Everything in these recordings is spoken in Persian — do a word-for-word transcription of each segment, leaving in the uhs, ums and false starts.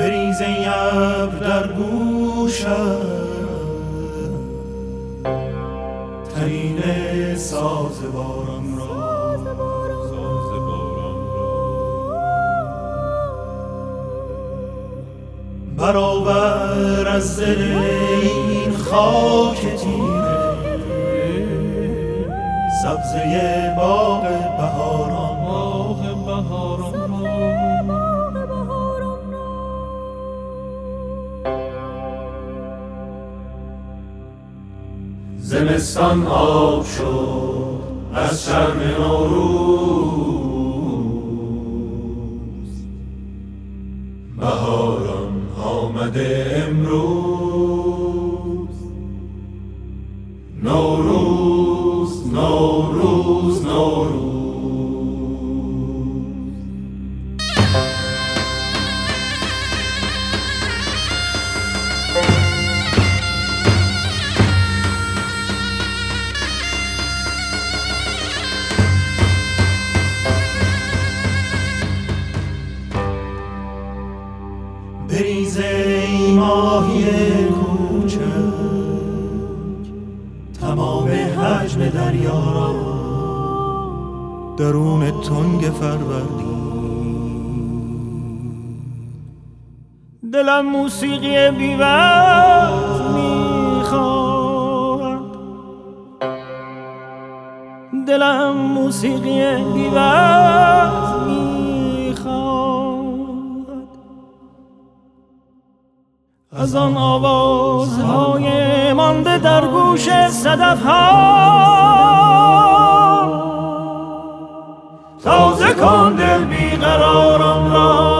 بریز ای ابر در گوشم ترینه ساز باران را، ساز باران را برآور از دل این خاک تیره سبزه باغ بهاران، باغ بهاران زمستان آب شد از شرم نوروز، بهاران آمده امروز. نوروز نوروز نوروز بریز ای ماهی کوچک تمام حجم دریا را درون تنگ فروردین. دلم موسیقی بی‌وقت میخواد، دلم موسیقی بی‌وقت میخواد از آن آوازهای مانده در گوش صدف‌ها. تازه کن دل بیقراران را،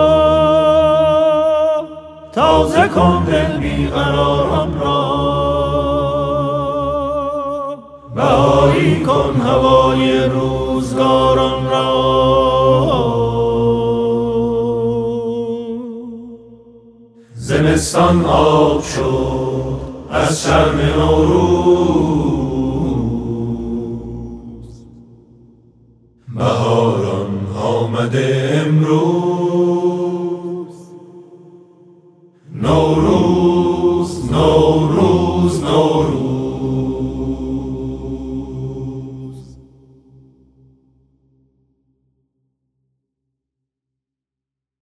تازه کن دل بیقراران را، بهایی کن هوای روزگاران را. زمستان آب شد از شرم نوروز، بهاران آمده